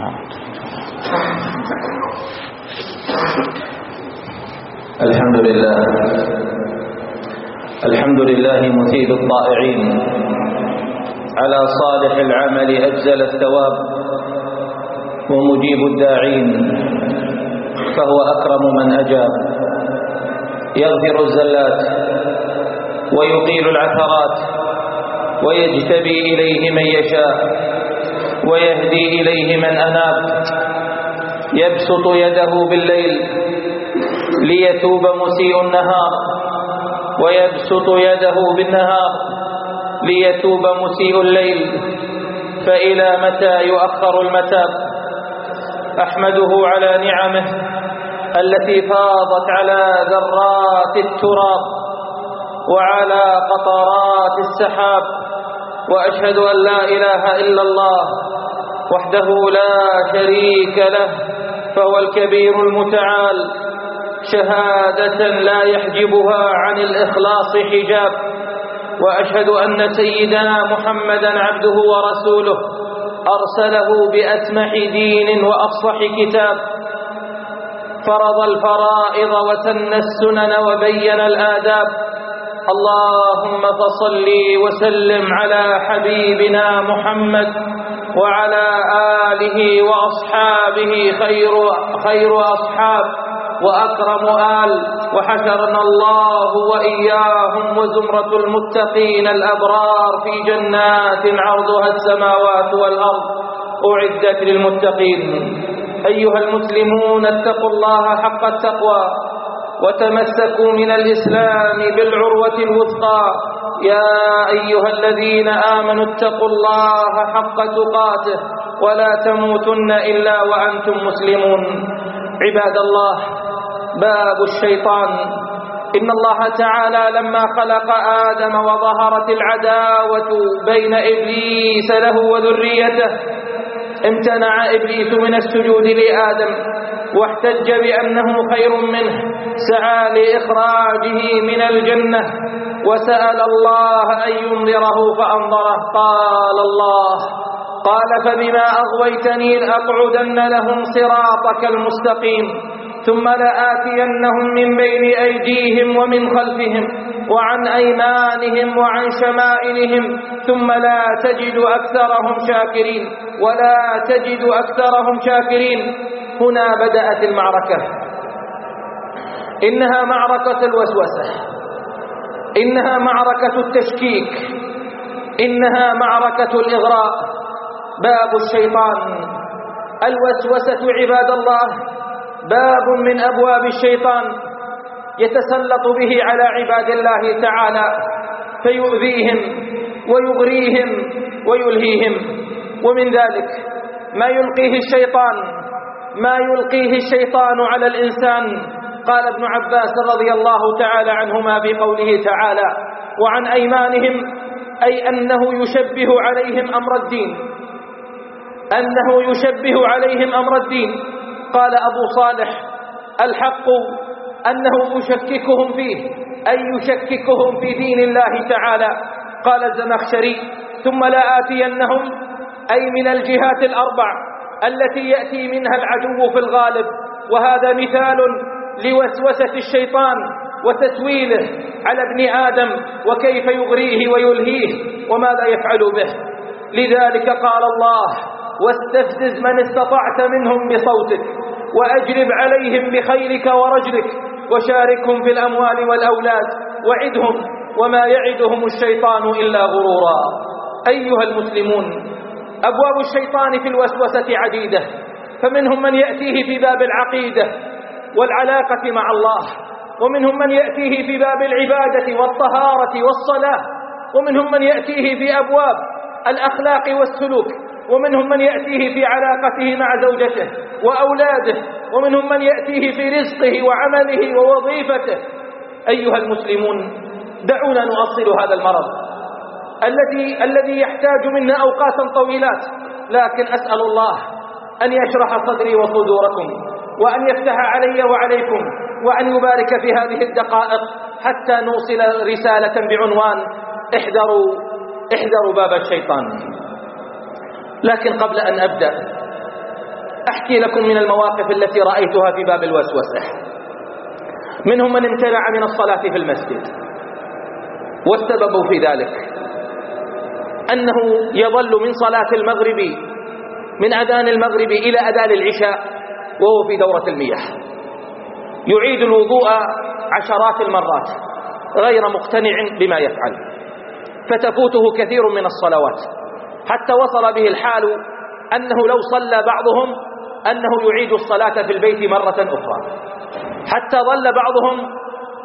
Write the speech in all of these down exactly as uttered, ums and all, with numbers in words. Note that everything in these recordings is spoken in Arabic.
الحمد لله الحمد لله مثيب الطائعين على صالح العمل أجزل الثواب ومجيب الداعين فهو أكرم من أجاب يغفر الزلات ويقيل العثرات ويجتبي إليه من يشاء ويهدي إليه من أناب يبسط يده بالليل ليتوب مسيء النهار ويبسط يده بالنهار ليتوب مسيء الليل فإلى متى يؤخر المتاب. أحمده على نعمه التي فاضت على ذرات التراب وعلى قطرات السحاب، وأشهد أن لا إله إلا الله وحده لا شريك له فهو الكبير المتعال شهادة لا يحجبها عن الإخلاص حجاب. وأشهد أن سيدنا محمدا عبده ورسوله أرسله بأسمح دين وأفصح كتاب، فرض الفرائض وسن السنن وبين الآداب. اللهم فصل وسلم على حبيبنا محمد وعلى آله وأصحابه خير, خير أصحاب وأكرم آل، وحشرنا الله وإياهم وزمرة المتقين الأبرار في جنات عرضها السماوات والأرض أعدت للمتقين. أيها المسلمون اتقوا الله حق التقوى وتمسكوا من الإسلام بالعروة الوثقى. يا أيها الذين آمنوا اتقوا الله حق تقاته ولا تموتن إلا وأنتم مسلمون. عباد الله، باب الشيطان. إن الله تعالى لما خلق آدم وظهرت العداوة بين إبليس له وذريته امتنع إبليس من السجود لآدم واحتج بأنه خير منه، سعى لإخراجه من الجنة وسأل الله أن ينظره فأنظره. قال الله قال فبما أغويتني لأقعدن لهم صراطك المستقيم ثم لآتينهم من بين أيديهم ومن خلفهم وعن أيمانهم وعن شمائلهم ثم لا تجد أكثرهم شاكرين ولا تجد أكثرهم شاكرين. هنا بدأت المعركة. إنها معركة الوسوسة، إنها معركة التشكيك، إنها معركة الإغراء. باب الشيطان. الوسوسة عباد الله باب من أبواب الشيطان يتسلط به على عباد الله تعالى فيؤذيهم ويغريهم ويلهيهم. ومن ذلك ما يلقيه الشيطان ما يلقيه الشيطان على الإنسان. قال ابن عباس رضي الله تعالى عنهما بقوله تعالى وعن أيمانهم، أي أنه يشبه عليهم أمر الدين أنه يشبه عليهم أمر الدين. قال أبو صالح الحق أنه يشككهم فيه، أي يشككهم في دين الله تعالى. قال الزمخشري ثم لآتينهم، أي من الجهات الأربع التي يأتي منها العدو في الغالب. وهذا مثال لوسوسة الشيطان وتسويله على ابن آدم وكيف يغريه ويلهيه وماذا يفعل به. لذلك قال الله واستفزز من استطعت منهم بصوتك وأجلب عليهم بخيلك ورجلك وشاركهم في الأموال والأولاد وعدهم وما يعدهم الشيطان إلا غرورا. أيها المسلمون، أبواب الشيطان في الوسوسة عديدة، فمنهم من يأتيه في باب العقيدة والعلاقة مع الله، ومنهم من يأتيه في باب العبادة والطهارة والصلاة، ومنهم من يأتيه في أبواب الأخلاق والسلوك، ومنهم من يأتيه في علاقته مع زوجته وأولاده، ومنهم من يأتيه في رزقه وعمله ووظيفته. أيها المسلمون، دعونا نؤصل هذا المرض الذي الذي يحتاج منا أوقاتا طويلات، لكن أسأل الله أن يشرح صدري وصدوركم وأن يفتح علي وعليكم وأن يبارك في هذه الدقائق حتى نوصل رسالة بعنوان احذروا احذروا باب الشيطان. لكن قبل أن أبدأ أحكي لكم من المواقف التي رأيتها في باب الوسوسة. منهم من امتنع من الصلاة في المسجد، والسبب في ذلك أنه يظل من صلاة المغرب من أذان المغرب إلى أذان العشاء وهو في دورة المياه، يعيد الوضوء عشرات المرات غير مقتنع بما يفعل، فتفوته كثير من الصلوات، حتى وصل به الحال أنه لو صلى بعضهم أنه يعيد الصلاة في البيت مرة أخرى، حتى ظل بعضهم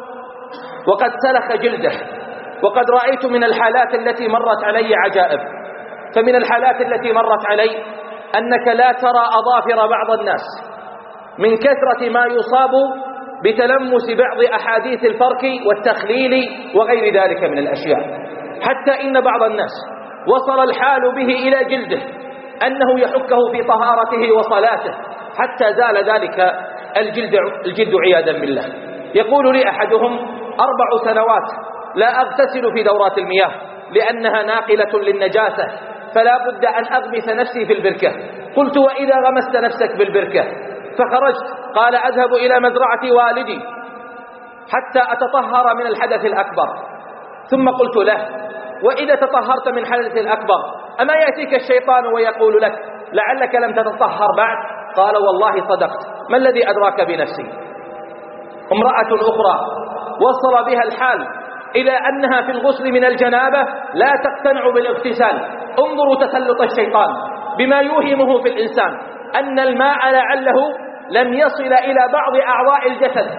وقد سلخ جلده. وقد رأيت من الحالات التي مرت علي عجائب. فمن الحالات التي مرت علي أنك لا ترى أظافر بعض الناس من كثرة ما يصاب بتلمس بعض أحاديث الفرك والتخليل وغير ذلك من الأشياء، حتى إن بعض الناس وصل الحال به إلى جلده أنه يحكه في طهارته وصلاته حتى زال ذلك الجلد, الجلد عياذا بالله. يقول لي أحدهم: أربع سنوات لا أغتسل في دورات المياه لأنها ناقلة للنجاسة، فلا بد أن أغمس نفسي في البركة. قلت: وإذا غمست نفسك بالبركة فخرجت؟ قال: أذهب إلى مزرعة والدي حتى أتطهر من الحدث الأكبر. ثم قلت له: وإذا تطهرت من الحدث الأكبر أما يأتيك الشيطان ويقول لك لعلك لم تتطهر بعد؟ قال: والله صدقت، ما الذي أدراك بنفسي؟ امرأة أخرى وصل بها الحال إلى أنها في الغسل من الجنابة لا تقتنع بالاغتسال. انظروا تسلط الشيطان بما يوهمه في الإنسان أن الماء لعله لم يصل إلى بعض أعضاء الجسد،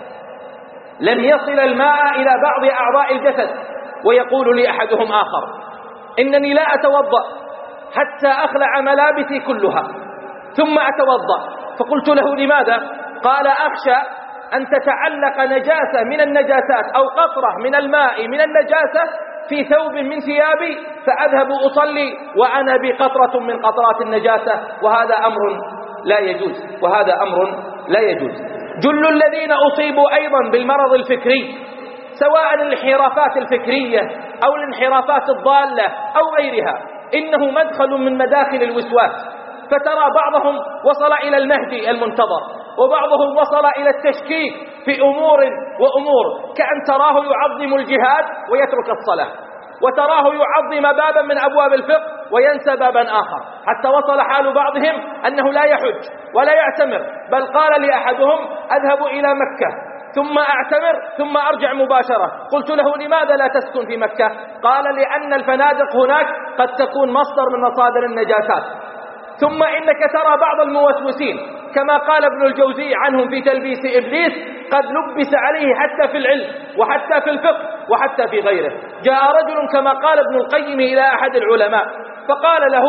لم يصل الماء إلى بعض أعضاء الجسد. ويقول لي أحدهم آخر: إنني لا أتوضأ حتى أخلع ملابسي كلها ثم أتوضأ. فقلت له: لماذا؟ قال: أخشى أن تتعلق نجاسة من النجاسات أو قطرة من الماء من النجاسة في ثوب من ثيابي فأذهب أصلي وأنا بقطرة من قطرات النجاسة، وهذا أمر لا يجوز، وهذا أمر لا يجوز. جل الذين أصيبوا أيضا بالمرض الفكري، سواء الانحرافات الفكرية أو الانحرافات الضالة أو غيرها، إنه مدخل من مداخل الوسواس. فترى بعضهم وصل إلى المهدي المنتظر، وبعضهم وصل إلى التشكيك في أمور وأمور، كأن تراه يعظم الجهاد ويترك الصلاة، وتراه يعظم بابا من أبواب الفقه وينسى بابا آخر، حتى وصل حال بعضهم أنه لا يحج ولا يعتمر، بل قال لأحدهم: أذهب إلى مكة ثم أعتمر ثم أرجع مباشرة. قلت له: لماذا لا تسكن في مكة؟ قال: لأن الفنادق هناك قد تكون مصدر من مصادر النجاسات. ثم إنك ترى بعض الموسوسين كما قال ابن الجوزي عنهم في تلبيس إبليس قد لبس عليه حتى في العلم وحتى في الفقه وحتى في غيره. جاء رجل كما قال ابن القيم إلى أحد العلماء فقال له: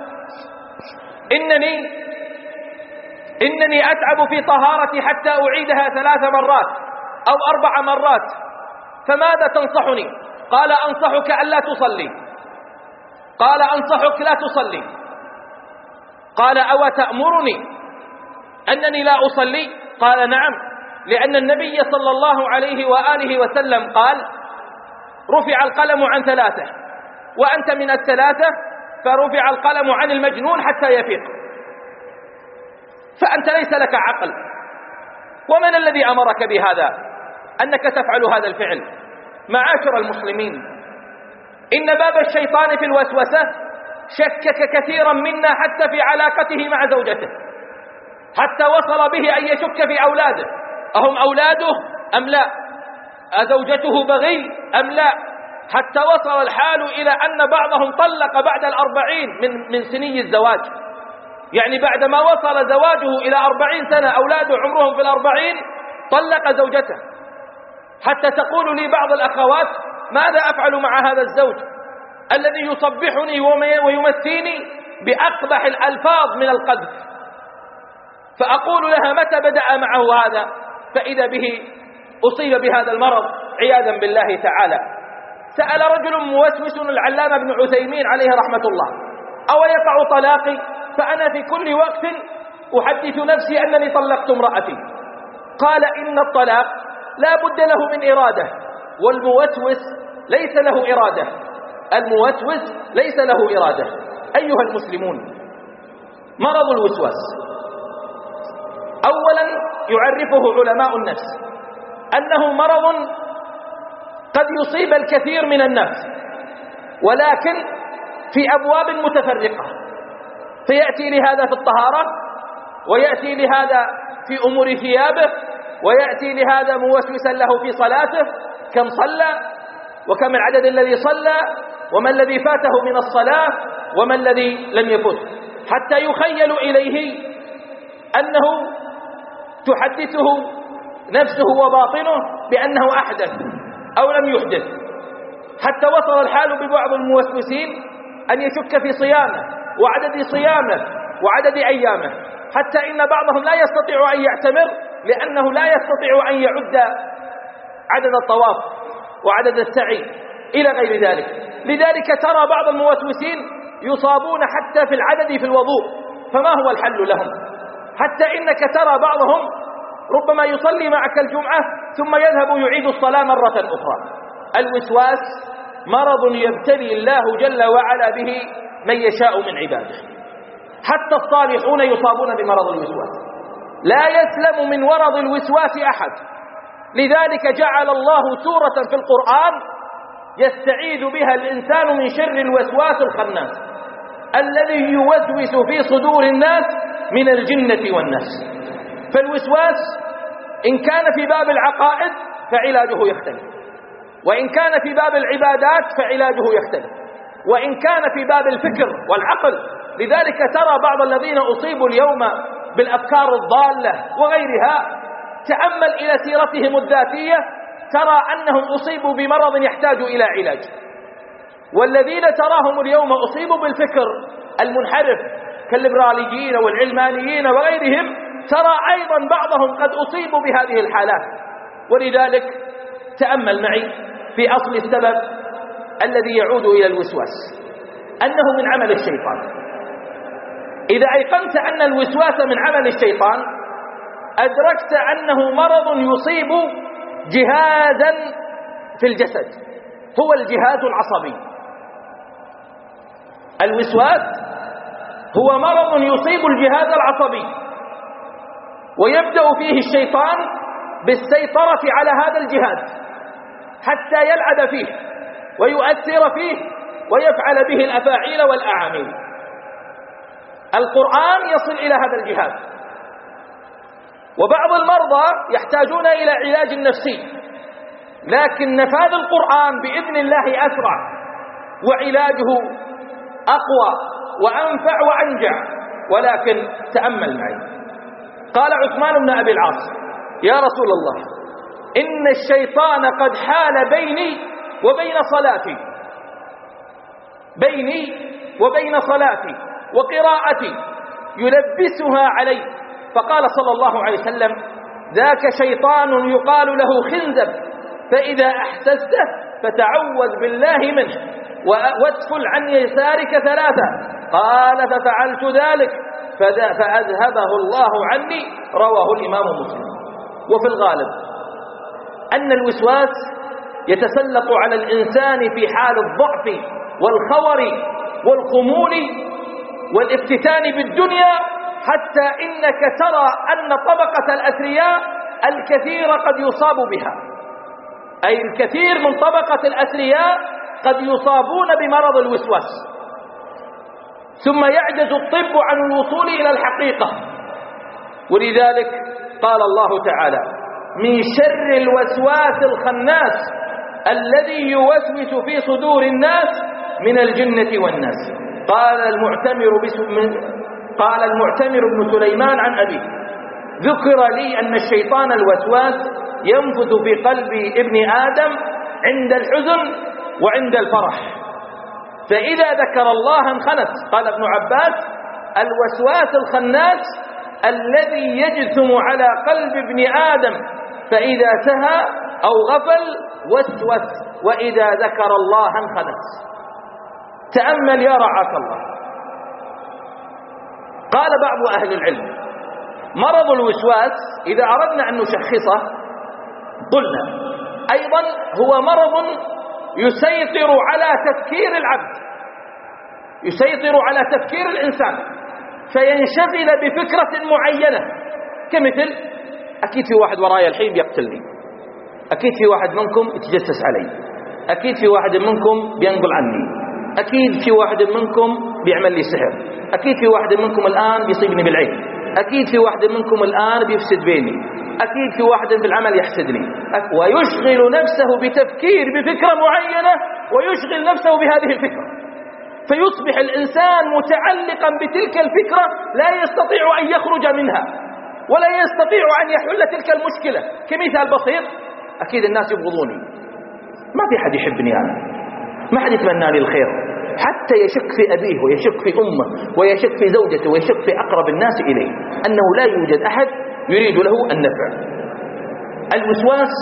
إنني إنني أتعب في طهارتي حتى أعيدها ثلاث مرات أو أربع مرات، فماذا تنصحني؟ قال: أنصحك ألا تصلي. قال: أنصحك لا تصلي. قال: أو تأمرني أنني لا أصلي؟ قال: نعم، لأن النبي صلى الله عليه وآله وسلم قال: رفع القلم عن ثلاثة، وأنت من الثلاثة، فرفع القلم عن المجنون حتى يفيق، فأنت ليس لك عقل. ومن الذي أمرك بهذا أنك تفعل هذا الفعل؟ معاشر المسلمين، إن باب الشيطان في الوسوسة شكك كثيرا منا حتى في علاقته مع زوجته، حتى وصل به أن يشك في أولاده، أهم أولاده أم لا؟ أزوجته بغي أم لا؟ حتى وصل الحال إلى أن بعضهم طلق بعد الأربعين من, من سني الزواج، يعني بعدما وصل زواجه إلى أربعين سنة أولاده عمرهم في الأربعين طلق زوجته، حتى تقول لي بعض الأخوات: ماذا أفعل مع هذا الزوج الذي يصبحني ويمسيني بأقبح الألفاظ من القذف؟ فأقول لها: متى بدأ معه هذا؟ فإذا به أصيب بهذا المرض عياذا بالله تعالى. سأل رجل موسوس العلامة ابن عثيمين عليه رحمة الله: أو يقع طلاقي؟ فأنا في كل وقت أحدث نفسي أنني طلقت امرأتي. قال: إن الطلاق لا بد له من إرادة، والموسوس ليس له إرادة، الموسوس ليس له إرادة. أيها المسلمون، مرض الوسواس يعرفه علماء النفس أنه مرض قد يصيب الكثير من الناس، ولكن في أبواب متفرقة، فيأتي لهذا في الطهارة، ويأتي لهذا في أمور ثيابه، ويأتي لهذا موسوسا له في صلاته، كم صلى وكم العدد الذي صلى وما الذي فاته من الصلاة وما الذي لم يفت، حتى يخيل إليه أنه تحدثه نفسه وباطنه بأنه أحدث أو لم يحدث، حتى وصل الحال ببعض الموسوسين أن يشك في صيامه وعدد صيامه وعدد أيامه، حتى إن بعضهم لا يستطيع أن يعتمر لأنه لا يستطيع أن يعد عدد الطواف وعدد السعي إلى غير ذلك. لذلك ترى بعض الموسوسين يصابون حتى في العدد في الوضوء، فما هو الحل لهم؟ حتى إنك ترى بعضهم ربما يصلي معك الجمعة ثم يذهب يعيد الصلاة مرة أخرى. الوسواس مرض يبتلي الله جل وعلا به من يشاء من عباده، حتى الصالحون يصابون بمرض الوسواس، لا يسلم من ورض الوسواس أحد. لذلك جعل الله سورة في القرآن يستعيذ بها الإنسان من شر الوسواس الخناس الذي يوسوس في صدور الناس من الجنة والناس. فالوسواس إن كان في باب العقائد فعلاجه يختلف، وإن كان في باب العبادات فعلاجه يختلف، وإن كان في باب الفكر والعقل. لذلك ترى بعض الذين أصيبوا اليوم بالأفكار الضالة وغيرها، تأمل إلى سيرتهم الذاتية ترى أنهم أصيبوا بمرض يحتاج إلى علاج. والذين تراهم اليوم أصيبوا بالفكر المنحرف كالليبراليين والعلمانيين وغيرهم، ترى أيضا بعضهم قد أصيبوا بهذه الحالات. ولذلك تأمل معي في أصل السبب الذي يعود إلى الوسواس، أنه من عمل الشيطان. إذا أيقنت أن الوسواس من عمل الشيطان، أدركت أنه مرض يصيب جهازا في الجسد، هو الجهاز العصبي. الوسواس هو مرض يصيب الجهاز العصبي، ويبدأ فيه الشيطان بالسيطرة على هذا الجهاز حتى يلعب فيه ويؤثر فيه ويفعل به الأفاعيل والأعامل. القرآن يصل إلى هذا الجهاز، وبعض المرضى يحتاجون إلى علاج نفسي، لكن نفاذ القرآن بإذن الله أسرع وعلاجه أقوى وأنفع وأنجع. ولكن تأمل معي، قال عثمان بن أبي العاص: يا رسول الله، إن الشيطان قد حال بيني وبين صلاتي بيني وبين صلاتي وقراءتي يلبسها علي. فقال صلى الله عليه وسلم: ذاك شيطان يقال له خنزب، فإذا أحسسته فتعوذ بالله منه وادفل عن يسارك ثلاثة. قال: ففعلت ذلك فأذهبه الله عني. رواه الإمام مسلم. وفي الغالب أن الوسواس يتسلط على الإنسان في حال الضعف والخور والخمول والافتتان بالدنيا، حتى إنك ترى أن طبقة الأثرياء الكثير قد يصاب بها، أي الكثير من طبقة الأثرياء قد يصابون بمرض الوسواس، ثم يعجز الطب عن الوصول إلى الحقيقة. ولذلك قال الله تعالى: من شر الوسواس الخناس الذي يوسوس في صدور الناس من الجنة والناس. قال المعتمر قال المعتمر بن سليمان عن أبيه: ذكر لي أن الشيطان الوسواس ينفذ في قلب ابن آدم عند الحزن وعند الفرح، فإذا ذكر الله انخنس. قال ابن عباس: الوسواس الخناس الذي يجثم على قلب ابن آدم، فإذا سهى أو غفل وسوس، وإذا ذكر الله انخنس. تأمل يا رعاك الله. قال بعض أهل العلم: مرض الوسواس إذا أردنا أن نشخصه قلنا أيضا هو مرض يسيطر على تفكير العبد، يسيطر على تفكير الإنسان، فينشغل بفكرة معينة، كمثل أكيد في واحد ورايا الحين بيقتلني، أكيد في واحد منكم يتجسس علي، أكيد في واحد منكم بينقل عني، أكيد في واحد منكم بيعمل لي سحر، أكيد في واحد منكم الآن بيصيبني بالعين، أكيد في واحد منكم الآن بيفسد بيني، أكيد في واحد في العمل يحسدني، ويشغل نفسه بتفكير بفكرة معينة ويشغل نفسه بهذه الفكرة، فيصبح الإنسان متعلقا بتلك الفكرة لا يستطيع أن يخرج منها ولا يستطيع أن يحل تلك المشكلة. كمثال بسيط، أكيد الناس يبغضوني، ما في حد يحبني أنا، ما حد يتمنى لي الخير، حتى يشك في أبيه ويشك في أمه ويشك في زوجته ويشك في أقرب الناس إليه أنه لا يوجد أحد يريد له النفع. الوسواس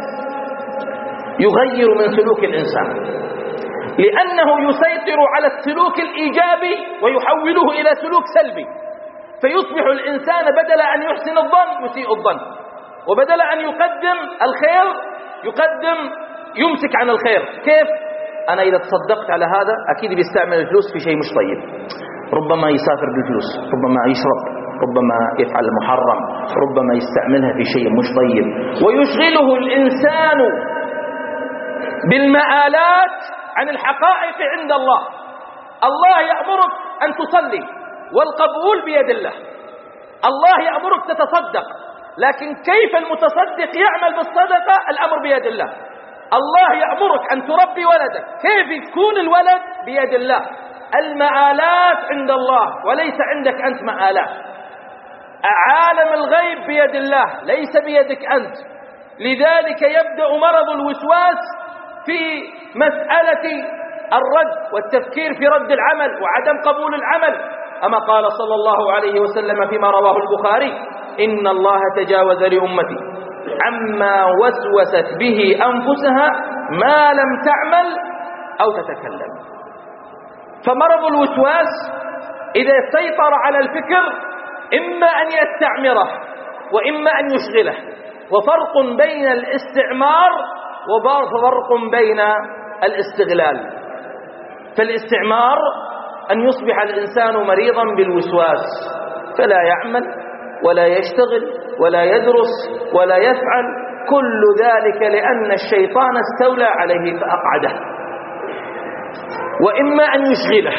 يغير من سلوك الإنسان لأنه يسيطر على السلوك الإيجابي ويحوله إلى سلوك سلبي، فيصبح الإنسان بدل أن يحسن الظن يسيء الظن، وبدل أن يقدم الخير يقدم يمسك عن الخير. كيف؟ أنا إذا تصدقت على هذا أكيد بيستعمل الفلوس في شيء مش طيب، ربما يسافر بالفلوس، ربما يشرب، ربما يفعل محرم، ربما يستعملها في شيء مش طيب، ويشغله الإنسان بالمآلات عن الحقائق عند الله. الله يأمرك أن تصلي والقبول بيد الله، الله يأمرك تتصدق، لكن كيف المتصدق يعمل بالصدقة الأمر بيد الله. الله يأمرك أن تربي ولدك، كيف يكون الولد بيد الله. المآلات عند الله وليس عندك أنت مآلات. عالم الغيب بيد الله ليس بيدك أنت. لذلك يبدأ مرض الوسواس في مسألة الرد والتفكير في رد العمل وعدم قبول العمل. أما قال صلى الله عليه وسلم فيما رواه البخاري: إن الله تجاوز لأمتي عما وسوست به أنفسها ما لم تعمل أو تتكلم. فمرض الوسواس إذا سيطر على الفكر إما أن يستعمره وإما أن يشغله، وفرق بين الاستعمار وفرق بين الاستغلال. فالاستعمار أن يصبح الإنسان مريضا بالوسواس فلا يعمل ولا يشتغل ولا يدرس ولا يفعل، كل ذلك لأن الشيطان استولى عليه فأقعده. وإما أن يشغله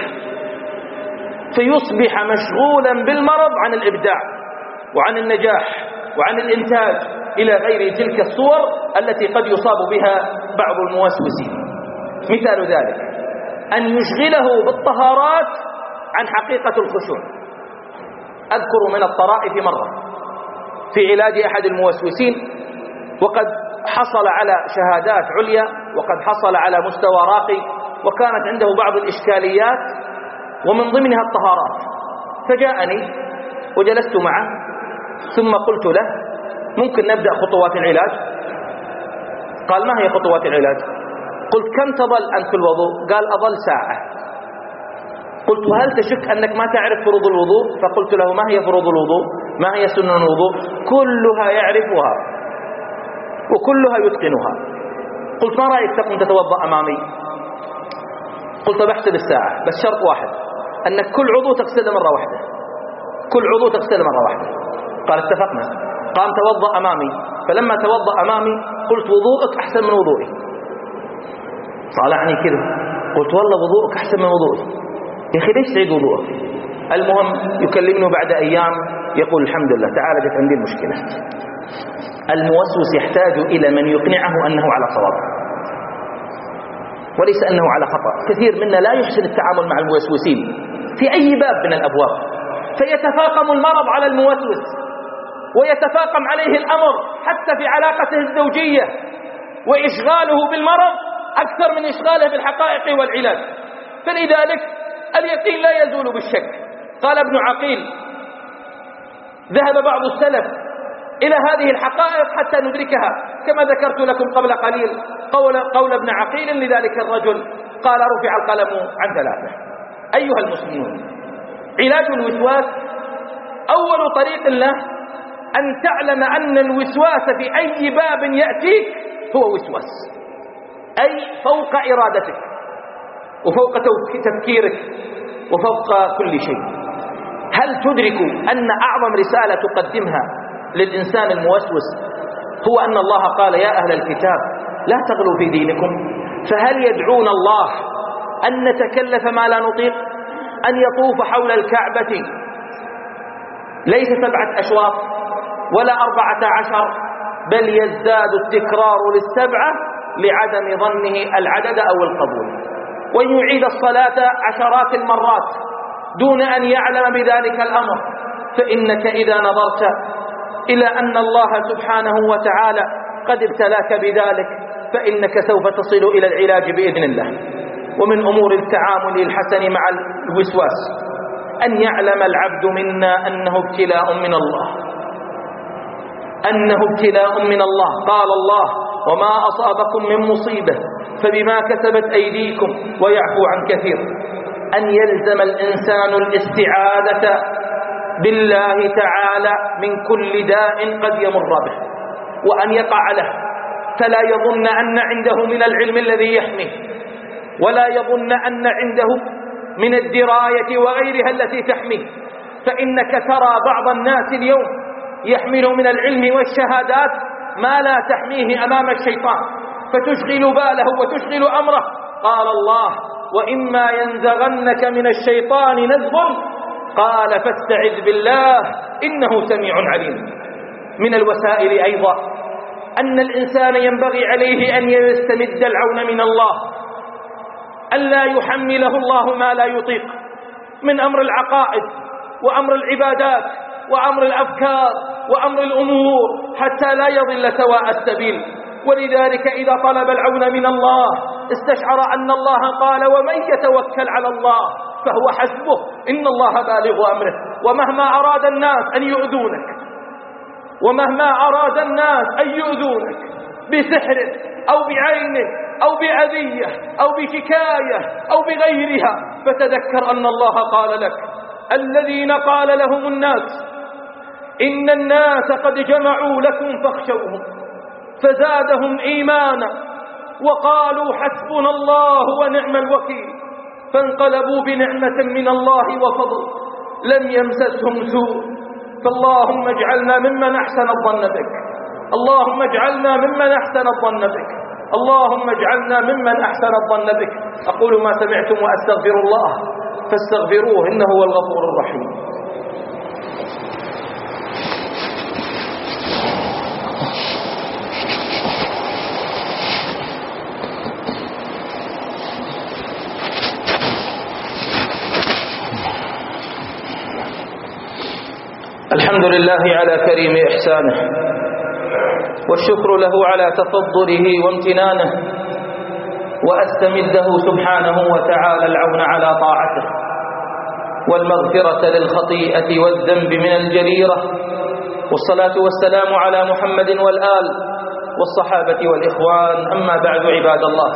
فيصبح مشغولا بالمرض عن الإبداع وعن النجاح وعن الإنتاج إلى غير تلك الصور التي قد يصاب بها بعض الموسوسين. مثال ذلك أن يشغله بالطهارات عن حقيقة الخشوع. أذكر من الطرائف مرة في علاج أحد الموسوسين، وقد حصل على شهادات عليا وقد حصل على مستوى راقي، وكانت عنده بعض الإشكاليات ومن ضمنها الطهارات. فجاءني وجلست معه ثم قلت له: ممكن نبدأ خطوات العلاج؟ قال: ما هي خطوات العلاج؟ قلت: كم تظل أنت في الوضوء؟ قال: أظل ساعة. قلت: هل تشك أنك ما تعرف فروض الوضوء؟ فقلت له: ما هي فروض الوضوء؟ ما هي سنن الوضوء؟ كلها يعرفها وكلها يتقنها. قلت: ما رأيك تقوم تتوضأ أمامي؟ قلت: بحسب الساعة، بس شرط واحد، أنك كل عضو تغسله مرة واحدة، كل عضو تغسله مرة واحدة. قال: اتفقنا. قام توضأ أمامي، فلما توضأ أمامي قلت: وضوءك أحسن من وضوئي. طالعني كذا، قلت: والله وضوءك أحسن من وضوئي. يا أخي ليش تعيد وضوءك؟ المهم يكلمني بعد أيام يقول: الحمد لله تعالى جت عندي المشكلة. الموسوس يحتاج إلى من يقنعه أنه على صواب وليس أنه على خطأ. كثير منا لا يحسن التعامل مع الموسوسين في أي باب من الأبواب، فيتفاقم المرض على الموسوس ويتفاقم عليه الأمر حتى في علاقته الزوجية، وإشغاله بالمرض أكثر من إشغاله بالحقائق والعلاج. فلذلك اليقين لا يزول بالشك. قال ابن عقيل: ذهب بعض السلف إلى هذه الحقائق حتى ندركها، كما ذكرت لكم قبل قليل قول, قول ابن عقيل لذلك الرجل، قال: رفع القلم عن ثلاثة. أيها المسلمون، علاج الوسواس أول طريق له أن تعلم أن الوسواس في أي باب يأتيك هو وسواس، أي فوق إرادتك وفوق تفكيرك وفوق كل شيء. هل تدرك أن أعظم رسالة تقدمها للإنسان الموسوس هو أن الله قال يا أهل الكتاب لا تغلوا في دينكم، فهل يدعون الله أن نتكلف ما لا نطيق؟ أن يطوف حول الكعبة ليس سبعة أشواط ولا أربعة عشر، بل يزداد التكرار للسبعة لعدم ظنه العدد أو القبول، وأن يعيد الصلاة عشرات المرات دون أن يعلم بذلك الأمر. فإنك إذا نظرت إلى أن الله سبحانه وتعالى قد ابتلاك بذلك فإنك سوف تصل إلى العلاج بإذن الله. ومن أمور التعامل الحسن مع الوسواس أن يعلم العبد منا أنه ابتلاء من الله، أنه ابتلاء من الله. قال الله وما أصابكم من مصيبة فبما كسبت أيديكم ويعفو عن كثير. أن يلزم الإنسان الاستعاذة بالله تعالى من كل داء قد يمر به وأن يقع له، فلا يظن أن عنده من العلم الذي يحميه، ولا يظن أن عنده من الدراية وغيرها التي تحميه. فإنك ترى بعض الناس اليوم يحمل من العلم والشهادات ما لا تحميه أمام الشيطان، فتشغل باله وتشغل أمره. قال الله وإما ينزغنك من الشيطان نزغ قال فاستعذ بالله إنه سميع عليم. من الوسائل أيضا أن الإنسان ينبغي عليه أن يستمد العون من الله، أن لا يحمله الله ما لا يطيق من أمر العقائد وأمر العبادات وأمر الأفكار وأمر الأمور حتى لا يضل سواء السبيل. ولذلك إذا طلب العون من الله استشعر أن الله قال ومن يتوكل على الله فهو حسبه إن الله بالغ أمره. ومهما أراد الناس أن يؤذونك، ومهما أراد الناس أن يؤذونك بسحر أو بعين أو بأذية أو بشكاية أو بغيرها، فتذكر أن الله قال لك الذين قال لهم الناس إن الناس قد جمعوا لكم فاخشوهم فزادهم إيمانا وقالوا حسبنا الله ونعم الوكيل فانقلبوا بنعمة من الله وفضل لم يمسسهم سوء. فاللهم اجعلنا ممن أحسن الظن بك، اللهم اجعلنا ممن أحسن الظن بك، اللهم اجعلنا ممن أحسن الظن بك. أقول ما سمعتم وأستغفر الله فاستغفروه إنه هو الغفور الرحيم. الحمد لله على كريم إحسانه، والشكر له على تفضله وامتنانه، وأستمده سبحانه وتعالى العون على طاعته والمغفرة للخطيئة والذنب من الجريرة، والصلاة والسلام على محمد والآل والصحابة والإخوان. أما بعد عباد الله،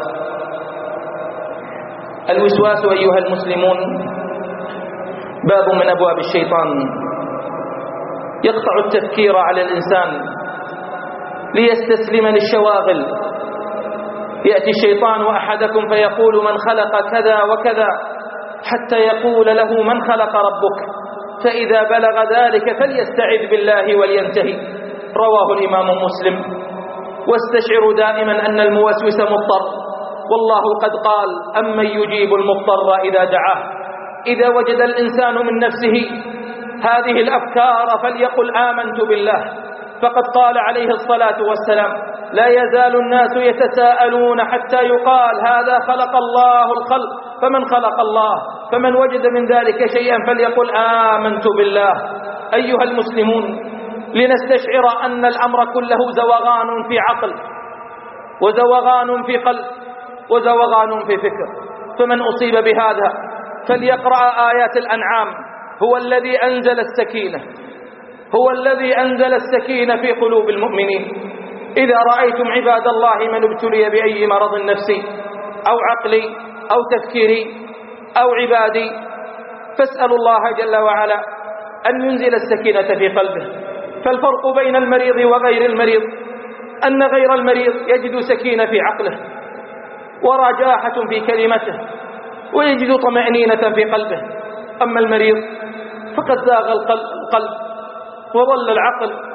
الوسواس أيها المسلمون باب من أبواب الشيطان يقطع التفكير على الإنسان ليستسلم للشواغل. يأتي الشيطان أحدكم فيقول من خلق كذا وكذا حتى يقول له من خلق ربك، فإذا بلغ ذلك فليستعذ بالله ولينتهي. رواه الإمام مسلم. واستشعر دائما أن الموسوس مضطر، والله قد قال أمن يجيب المضطر إذا دعاه. إذا وجد الإنسان من نفسه هذه الأفكار فليقل آمنت بالله، فقد قال عليه الصلاة والسلام لا يزال الناس يتساءلون حتى يقال هذا خلق الله الخلق فمن خلق الله. فمن وجد من ذلك شيئا فليقل آمنت بالله. أيها المسلمون، لنستشعر أن الأمر كله زوغان في عقل وزوغان في قلب وزوغان في فكر. فمن أصيب بهذا فليقرأ آيات الأنعام. هو الذي أنزل السكينة هو الذي أنزل السكينة في قلوب المؤمنين. إذا رأيتم عباد الله من ابتلي بأي مرض نفسي أو عقلي أو تفكيري أو عبادي فاسألوا الله جل وعلا أن ينزل السكينة في قلبه. فالفرق بين المريض وغير المريض أن غير المريض يجد سكينة في عقله ورجاحة في كلمته ويجد طمأنينة في قلبه. أما المريض فقد زاغ القلب وضل العقل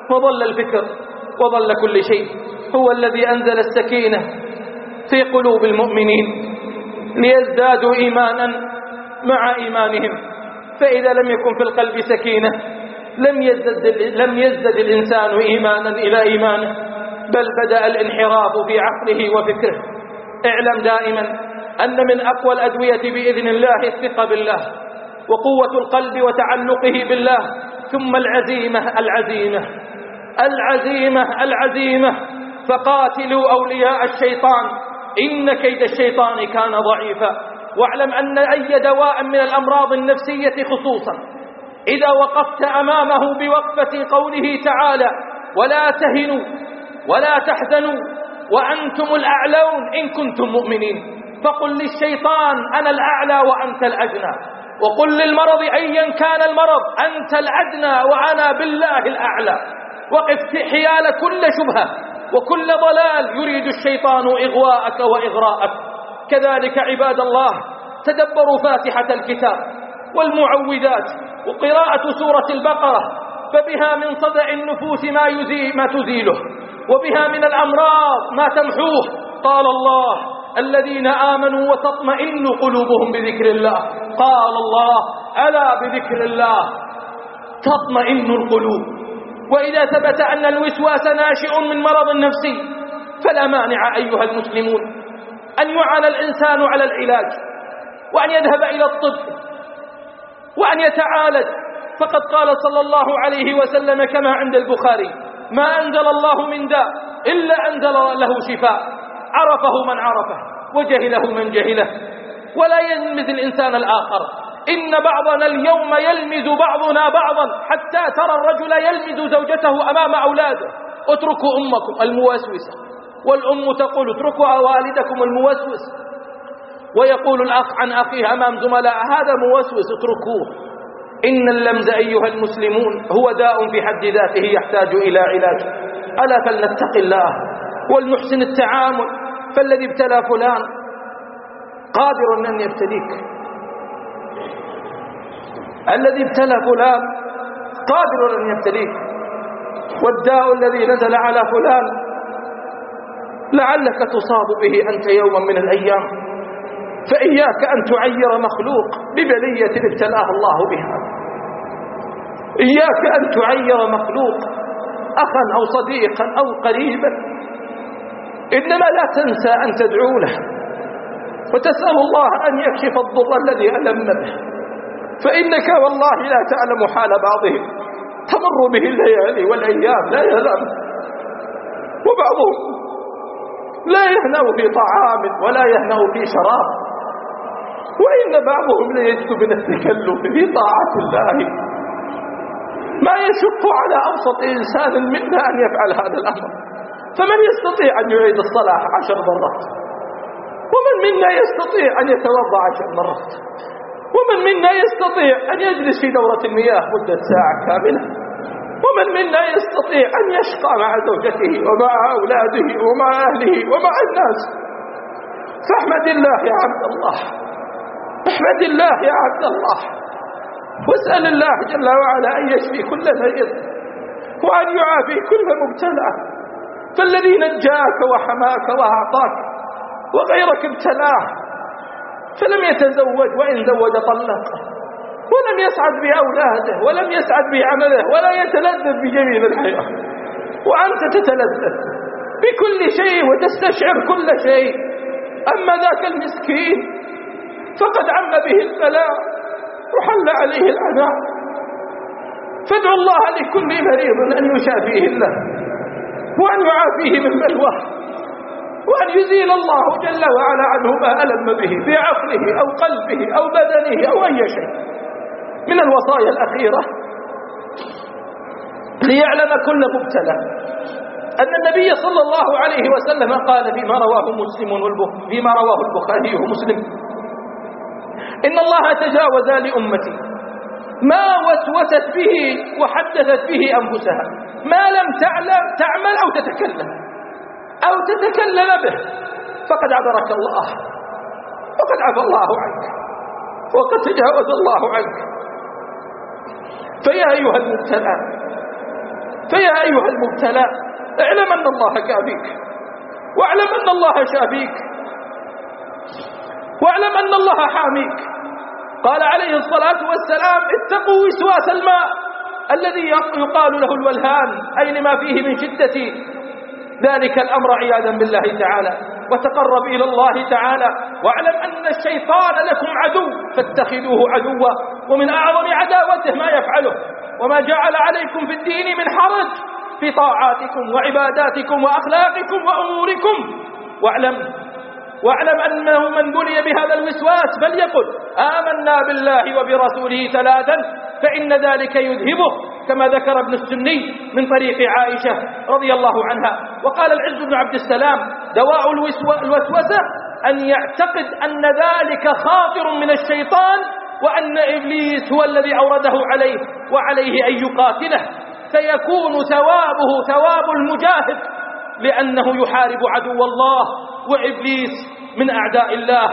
وضل الفكر وضل كل شيء. هو الذي أنزل السكينة في قلوب المؤمنين ليزدادوا إيمانا مع إيمانهم، فإذا لم يكن في القلب سكينة لم يزدد, لم يزدد الإنسان إيمانا إلى إيمانه، بل بدأ الانحراف في عقله وفكره. اعلم دائما أن من أقوى الأدوية بإذن الله الثقة بالله وقوة القلب وتعلقه بالله، ثم العزيمة العزيمة العزيمة العزيمة فقاتلوا أولياء الشيطان إن كيد الشيطان كان ضعيفا. واعلم أن أي دواء من الأمراض النفسية خصوصا إذا وقفت أمامه بوقفة قوله تعالى ولا تهنوا ولا تحزنوا وأنتم الأعلون إن كنتم مؤمنين، فقل للشيطان أنا الأعلى وأنت الأدنى، وقل للمرض أيا كان المرض أنت الأدنى وأنا بالله الأعلى. وقف حيال كل شبهة وكل ضلال يريد الشيطان إغواءك وإغراءك. كذلك عباد الله تدبروا فاتحة الكتاب والمعوذات وقراءة سورة البقرة، فبها من صدع النفوس ما, يزيل ما تزيله، وبها من الأمراض ما تمحوه. قال الله الذين آمنوا وتطمئن قلوبهم بذكر الله. قال الله ألا بذكر الله تطمئن القلوب. وإذا ثبت أن الوسواس ناشئ من مرض نفسي فلا مانع أيها المسلمون أن يعانى الإنسان على العلاج، وأن يذهب إلى الطب وأن يتعالج. فقد قال صلى الله عليه وسلم كما عند البخاري ما أنزل الله من داء إلا أنزل له شفاء، عرفه من عرفه وجهله من جهله. ولا يلمز الإنسان الآخر، إن بعضنا اليوم يلمز بعضنا بعضا حتى ترى الرجل يلمز زوجته أمام أولاده. اتركوا أمكم الموسوسة، والأم تقول اتركوا والدكم الموسوس، ويقول الأخ عن أخيه أمام زملاء هذا موسوس اتركوه. إن اللمز أيها المسلمون هو داء في حد ذاته يحتاج إلى علاج. ألا فلنتق الله ولنحسن التعامل، فالذي ابتلى فلان قادر أن يبتليك، الذي ابتلى فلان قادر أن يبتليك. والداء الذي نزل على فلان لعلك تصاب به أنت يوما من الأيام، فإياك أن تعير مخلوق ببلية ابتلاه الله بها. إياك أن تعير مخلوق أخا أو صديقا أو قريبا، إنما لا تنسى أن تدعو له وتسأل الله أن يكشف الضر الذي ألم به، فإنك والله لا تعلم حال بعضهم، تمر به الليالي والأيام لا يهنأ، وبعضهم لا يهنأ في طعام ولا يهنأ في شراب، وإن بعضهم ليجد من التكلف في طاعة الله ما يشق على أوسط إنسان منا أن يفعل هذا الأمر. فمن يستطيع أن يعيد الصلاة عشر مرات؟ ومن منا يستطيع أن يتوضأ عشر مرات؟ ومن منا يستطيع أن يجلس في دورة المياه مدة ساعة كاملة؟ ومن منا يستطيع أن يشقى مع زوجته ومع أولاده ومع أهله ومع الناس؟ فاحمد الله يا عبد الله، احمد الله يا عبد الله، واسأل الله جل وعلا أن يشفي كل مريض وأن يعافي كل مبتلى. فالذي نجاك وحماك وأعطاك وغيرك ابتلاه فلم يتزوج، وإن زوج طلق، ولم يسعد بأولاده ولم يسعد بعمله ولا يتلذذ بجميل الحياة، وأنت تتلذذ بكل شيء وتستشعر كل شيء. أما ذاك المسكين فقد عم به البلاء وحل عليه العناء. فادعوا الله لكل مريض أن يشافيه الله وأن يعافيه من بلواه، وأن يزيل الله جل وعلا عنه ما ألم به في عقله أو قلبه أو بدنه أو أي شيء. من الوصايا الأخيرة ليعلم كل مبتلى أن النبي صلى الله عليه وسلم قال فيما رواه مسلم فيما رواه البخاري ومسلم إن الله تجاوز لأمتي ما وسوست به وحدثت به أنفسها ما لم تعلم تعمل أو تتكلم أو تتكلم به، فقد عبرك الله وقد عفى الله عنك وقد تجاوز الله عنك. فيا أيها المبتلى فيا أيها المبتلى اعلم أن الله كافيك، واعلم أن الله شافيك، واعلم أن الله حاميك. قال عليه الصلاة والسلام اتقوا وسواس الماء الذي يقال له الولهان، أي لما فيه من شدة ذلك الأمر عياذا بالله تعالى. وتقرب إلى الله تعالى واعلم أن الشيطان لكم عدو فاتخذوه عدوا، ومن أعظم عداوته ما يفعله، وما جعل عليكم في الدين من حرج في طاعاتكم وعباداتكم وأخلاقكم وأموركم. واعلم واعلم أنه من بلي بهذا الوسواس فليقل آمنا بالله وبرسوله ثلاثا فإن ذلك يذهبه، كما ذكر ابن السني من طريق عائشة رضي الله عنها. وقال العز بن عبد السلام دواء الوسوسة أن يعتقد أن ذلك خاطر من الشيطان، وأن إبليس هو الذي أورده عليه، وعليه أن يقاتله، فيكون ثوابه ثواب المجاهد، لأنه يحارب عدو الله، وإبليس من أعداء الله.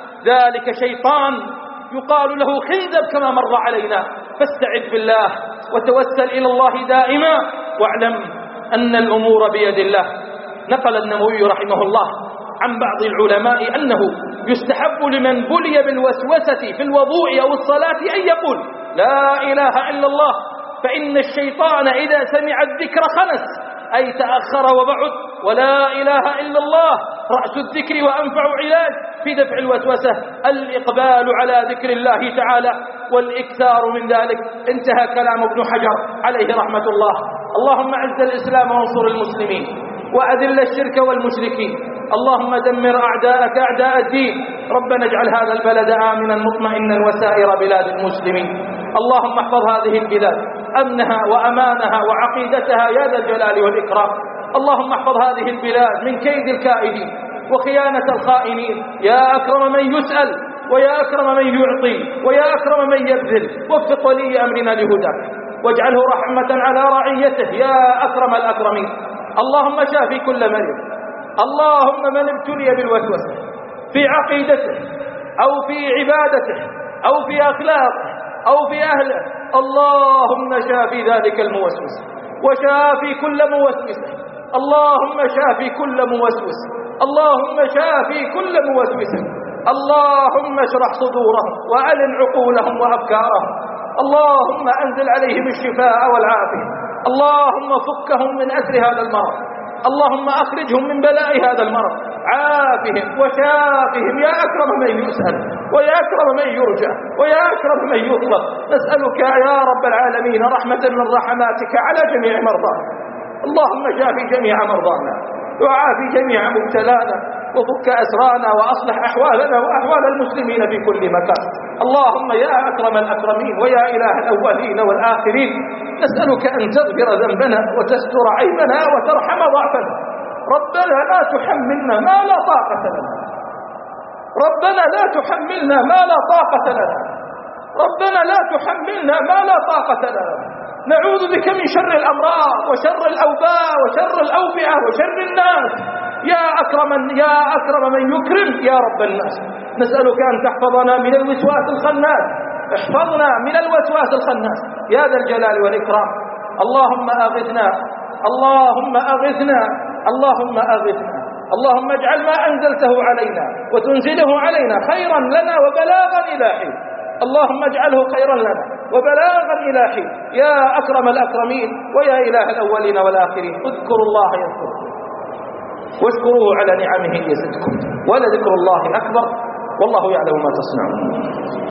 ذلك شيطان يقال له خنزب كما مر علينا، فاستعذ بالله وتوسل إلى الله دائما، واعلم أن الأمور بيد الله. نقل النووي رحمه الله عن بعض العلماء أنه يستحب لمن بلي بالوسوسة في الوضوء أو الصلاة أن يقول لا إله إلا الله، فإن الشيطان إذا سمع الذكر خنس، أي تأخر وبعد. ولا إله إلا الله رأس الذكر وأنفع علاج في دفع الوسوسة، الإقبال على ذكر الله تعالى والإكثار من ذلك. انتهى كلام ابن حجر عليه رحمة الله. اللهم أعز الإسلام وانصر المسلمين، وأذل الشرك والمشركين، اللهم دمر أعداءك أعداء الدين. ربنا اجعل هذا البلد آمنا مطمئنا وسائر بلاد المسلمين. اللهم احفظ هذه البلاد أمنها وأمانها وعقيدتها يا ذا الجلال والإكرام. اللهم احفظ هذه البلاد من كيد الكائدين وخيانة الخائنين، يا أكرم من يسأل ويا أكرم من يعطي ويا أكرم من يبذل. وفق ولي أمرنا لهداك واجعله رحمة على رعيته يا أكرم الأكرمين. اللهم شافي كل مريض، اللهم من ابتلي بالوسوسة في عقيدته أو في عبادته أو في أخلاقه أو في أهله، اللهم شافي ذلك الموسوس وشافي كل موسوس. اللهم شافي كل موسوس، اللهم شافي كل موسوس. اللهم اشرح صدورهم وألن عقولهم وأفكارهم. اللهم أنزل عليهم الشفاء والعافية. اللهم فكهم من أسر هذا المرض، اللهم أخرجهم من بلاء هذا المرض. عافهم وشافهم يا أكرم من يسأل ويا أكرم من يرجى ويا أكرم من يطلب. نسألك يا رب العالمين رحمة من رحماتك على جميع مرضانا. اللهم شافي جميع مرضانا وعافي جميع مبتلانا وفك أسرانا وأصلح أحوالنا وأحوال المسلمين في كل مكان. اللهم يا أكرم الأكرمين ويا إله الأولين والآخرين، نسألك أن تغفر ذنبنا وتستر عيبنا وترحم ضعفنا. ربنا لا تحملنا ما لا طاقة لنا، ربنا لا تحملنا ما لا طاقة لنا، ربنا لا تحملنا ما لا طاقة لنا. نعوذ بك من شر الأمراض وشر الأوباء وشر الأوبئة وشر الناس يا أكرم يا أكرم من يكرم يا رب الناس. نسألك أن تحفظنا من الوسواس الخناس، احفظنا من الوسواس الخناس يا ذا الجلال والإكرام. اللهم أغثنا، اللهم أغثنا، اللهم أغثنا. اللهم اجعل ما أنزلته علينا وتنزله علينا خيرا لنا وبلاغا إلى حين. اللهم اجعله خيرا لنا وبلاغا إلى حين يا أكرم الأكرمين ويا إله الأولين والآخرين. اذكروا الله يذكركم واشكروه على نعمه يزدكم، ولذكر الله أكبر، والله يعلم ما تصنعون.